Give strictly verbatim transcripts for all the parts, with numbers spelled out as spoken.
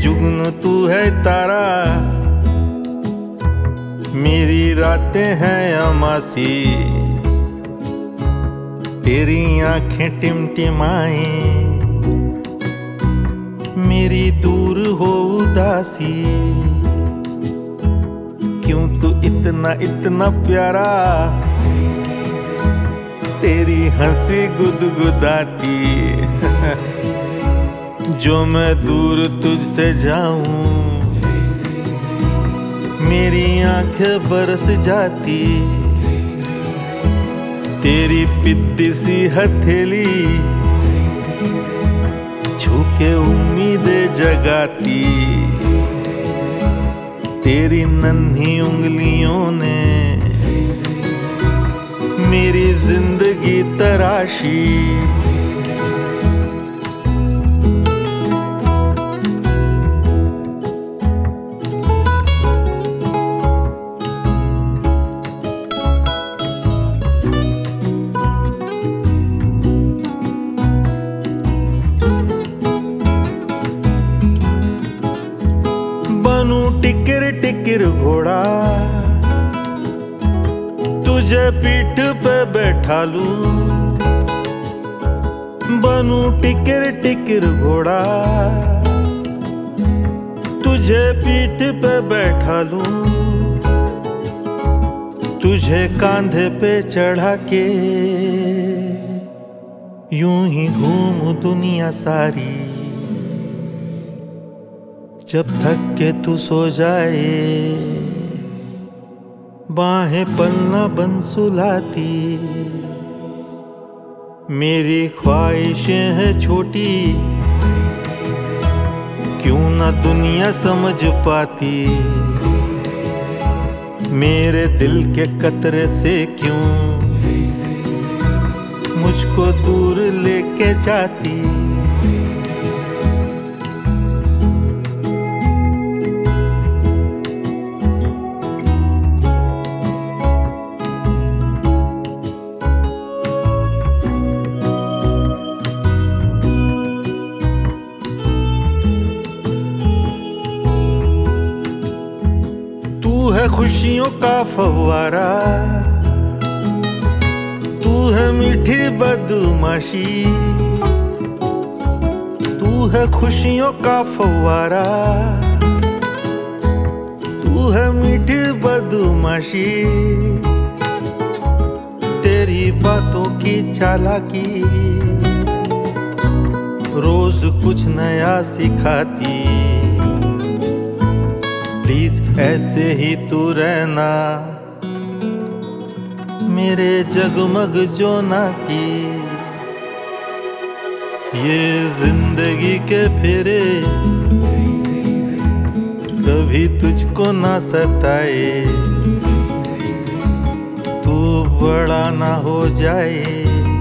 जुगनू तू है तारा, मेरी रातें हैं अमासी, तेरी आंखें टिमटिमाए, मेरी दूर हो उदासी। क्यों तू इतना इतना प्यारा, तेरी हंसी गुदगुदाती। जो मैं दूर तुझसे जाऊं, मेरी आंखें बरस जाती। तेरी पिद्दी सी हथेली छू के उम्मीदें जगाती। तेरी नन्ही उंगलियों ने मेरी जिंदगी तराशी। बनूं टिकर टिकर घोड़ा, तुझे पीठ पे बैठा लूं। बनूं टिकर टिकर घोड़ा, तुझे पीठ पे बैठा लूं। तुझे कांधे पे चढ़ा के यूं ही घूमूं दुनिया सारी। जब थक के तू सो जाए, बाहें पलना बन सुलाती। मेरी ख्वाहिशें हैं छोटी, क्यों ना दुनिया समझ पाती। मेरे दिल के कतरे से क्यों मुझको दूर लेके जाती। तू है खुशियों का फव्वारा, तू है मीठी बदमाशी। तू है खुशियों का फव्वारा, तू है मीठी बदमाशी। तेरी बातों की चालाकी रोज कुछ नया सिखाती। प्लीज ऐसे ही तू रहना, मेरे जगमग जोना की। ये जिंदगी के फेरे कभी तुझको ना सताए। तू बड़ा ना हो जाए,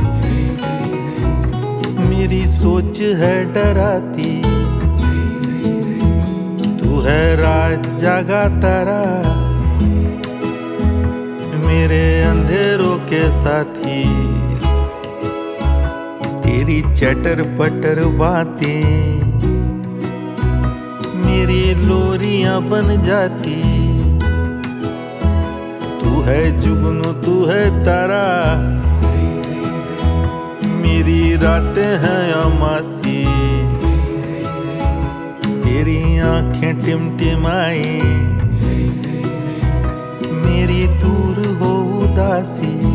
मेरी सोच है डराती। तू है रात जागा तारा, मेरे अंधेरों के साथी। तेरी चटर पटर बातें मेरी लोरियां बन जाती। तू है जुगनू तू है तारा, मेरी रातें हैं अमासी। तेरी आंखें टिमटिमाई, मेरी दूर हो उदासी।